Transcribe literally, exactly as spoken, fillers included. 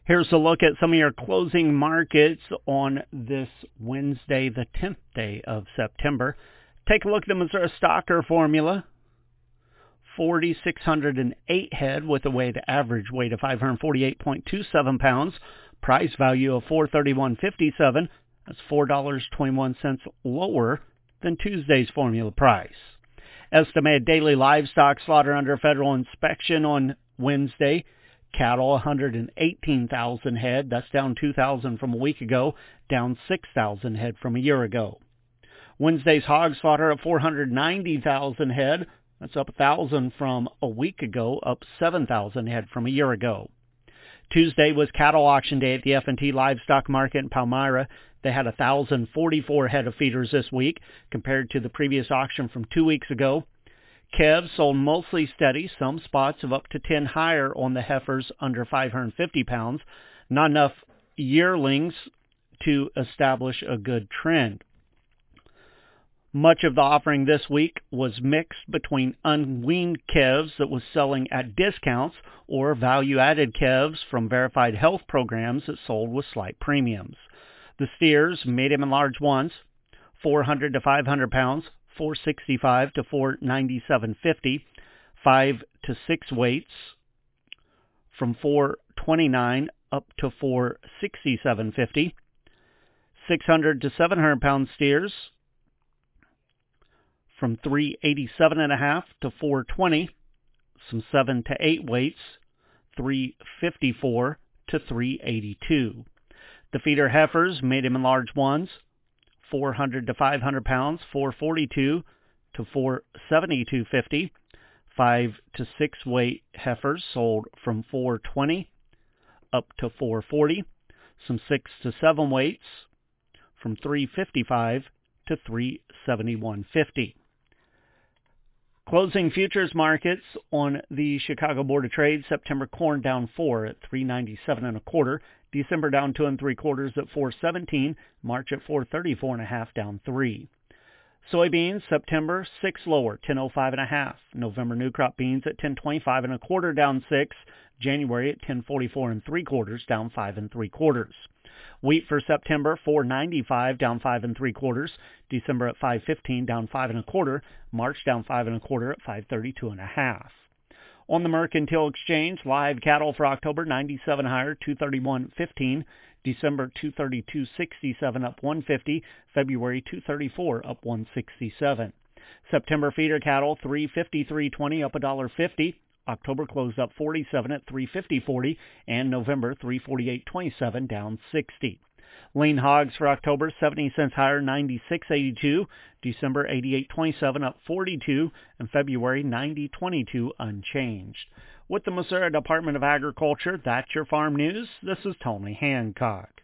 Here's a look at some of your closing markets on this Wednesday, the tenth day of September. Take a look at the Missouri Stocker formula. four thousand six hundred eight head with a weighted average weight of five hundred forty-eight point two seven pounds. Price value of four hundred thirty-one dollars and fifty-seven cents. That's four dollars and twenty-one cents lower than Tuesday's formula price. Estimated daily livestock slaughter under federal inspection on Wednesday. Cattle, one hundred eighteen thousand head. That's down two thousand from a week ago, down six thousand head from a year ago. Wednesday's hog slaughter of four hundred ninety thousand head. That's up one thousand from a week ago, up seven thousand head from a year ago. Tuesday was cattle auction day at the F and T Livestock Market in Palmyra. They had one thousand forty-four head of feeders this week compared to the previous auction from two weeks ago. Calves sold mostly steady, some spots of up to ten higher on the heifers under five hundred fifty pounds. Not enough yearlings to establish a good trend. Much of the offering this week was mixed between unweaned calves that was selling at discounts or value-added calves from verified health programs that sold with slight premiums. The steers, medium and large ones, four hundred to five hundred pounds, four sixty-five to four ninety-seven fifty, five to six weights from four twenty-nine up to four sixty-seven fifty, six hundred to seven hundred pound steers from three eighty-seven and a half to four twenty, some seven to eight weights, three fifty-four to three eighty-two. The feeder heifers, medium and large ones, four hundred to five hundred pounds, four forty-two to four seventy-two fifty. five to six weight heifers sold from four twenty up to four forty. Some six to seven weights from three fifty-five to three seventy-one fifty. Closing futures markets on the Chicago Board of Trade. September corn down four at three ninety-seven and a quarter. December down two and three quarters at four seventeen. March at four thirty-four and a half, down three. Soybeans, September six lower, ten oh five and a half. November new crop beans at ten twenty-five and a quarter, down six. January at ten forty-four and three quarters, down five and three quarters. Wheat for September, four ninety-five, down five and three quarters. December at five fifteen, down five and a quarter. March down five and a quarter at five thirty-two and a half. On the Mercantile Exchange, live cattle for October, ninety-seven higher, two thirty-one fifteen. December, two thirty-two sixty-seven, up one fifty. February, two thirty-four, up one sixty-seven. September feeder cattle, three fifty-three twenty, up one dollar fifty. October closed up forty-seven at three fifty forty, and November three forty-eight twenty-seven, down sixty. Lean hogs for October, seventy cents higher, ninety-six eighty-two. December eighty-eight twenty-seven, up forty-two, and February ninety twenty-two, unchanged. With the Missouri Department of Agriculture, that's your farm news. This is Tony Hancock.